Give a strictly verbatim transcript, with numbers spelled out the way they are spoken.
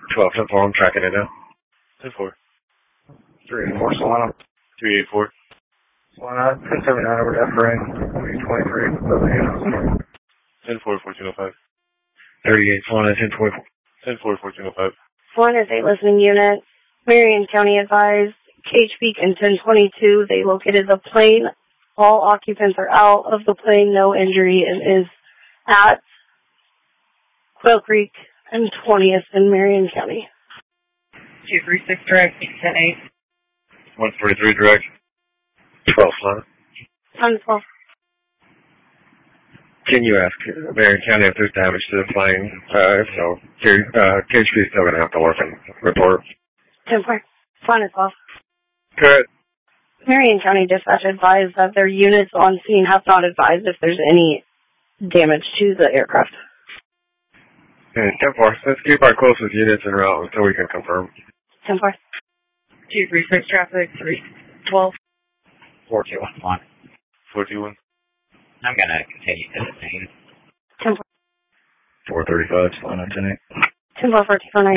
twelve ten four, I'm tracking it now. ten four. three eight four, Solana. three eight four. Solana, ten seven nine over to F rank, twenty-three, ten four, fourteen oh five. thirty-eight, Solana, ten four. ten four, fourteen oh five. Solana is a listening unit. Marion County advised K H Peak and ten twenty-two, they located the plane. All occupants are out of the plane, no injury, and is at Quail Creek and twentieth in Marion County. two three six direct, ten eight. one forty-three direct. twelve, Solana. ten twelve. Can you ask Marion County if there's damage to the plane? Uh, if so, uh, K H P is still going to have to work and report. ten four. Solana twelve. Good. Marion County Dispatch advised that their units on scene have not advised if there's any damage to the aircraft. ten four, let's keep our closest units en route until we can confirm. ten four. two three six traffic, three twelve. four two one. four two one. I'm going to continue to the scene. ten four. four thirty-five, Solana, ten eight. ten four, four two four nine.